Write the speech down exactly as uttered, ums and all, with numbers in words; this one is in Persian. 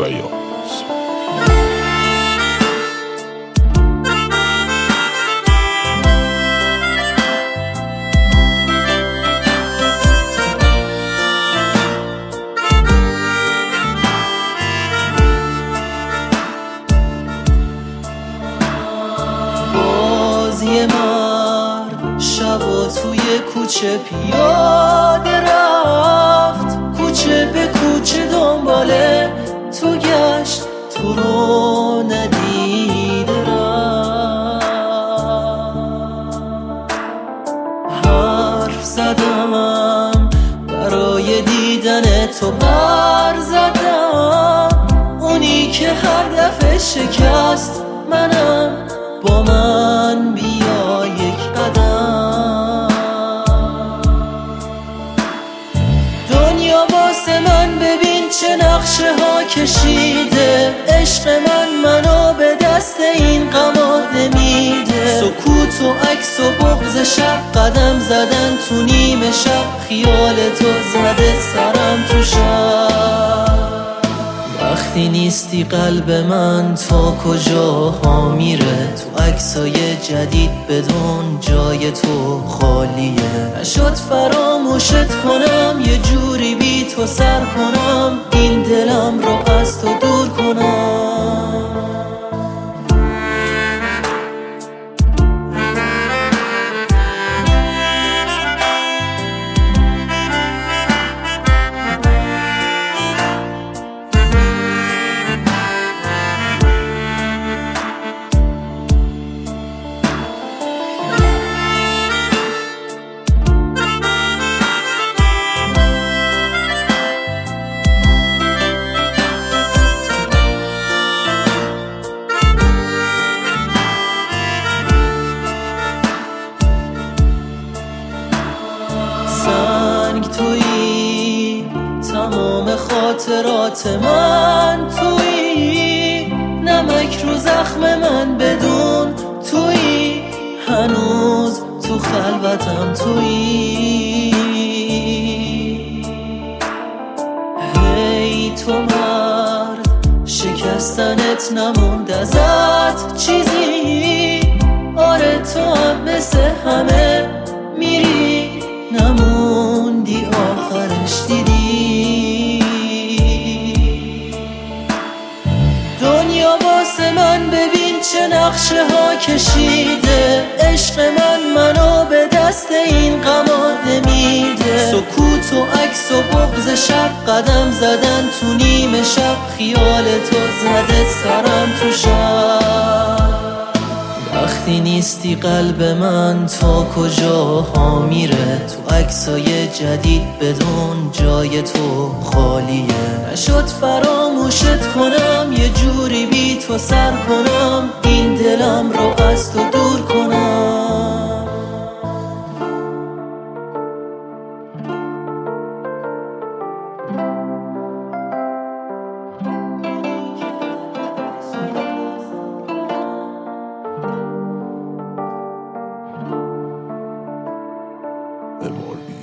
بیاز. یه مرد شبا توی کوچه پیاده رفت، کوچه به کوچه دنباله تو گشت، تو رو ندیده رفت. حرف زدم برای دیدن تو، بر زدم اونی که هر دفعه شکست منم، با من بیا یک قدم. دنیا واسه من ببین چه نقشه ها کشیده، عشق من منو به دست این غما نمیده. سکوت و عکس و بغض شب، قدم زدن تو نیمه شب، خیال تو زده سرم تو شب. وقتی نیستی قلب من تا کجاها میره، تو عکسای جدید بدون جای تو خالیه. نشد فراموشت کنم، یه جوری بی تو سر کنم، این دلم رو از تو دور کنم. سنگ تویی، تمام خاطرات من تویی، نمک رو زخم من بدون تویی، هنوز تو خلوتم تویی. هی تو مرد، شکستنت نموند ازت چیزی، آره تو هم مثل همه میری، نموندی آخرش دیدی. دنیا واسه من ببین چه نقشه ها کشیده، عشق من منو به دست این غما نمیده. سکوت و عکس و بغض شب، قدم زدن تو نیمه شب، خیال تو زده سرم تو شب. وقتی نیستی قلب من تا کجاها میره، تو عکسای جدید بدون جای تو خالیه. نشد فراموشت کنم، یه جوری بی تو سر کنم، این دلم رو از تو دور کنم. M R B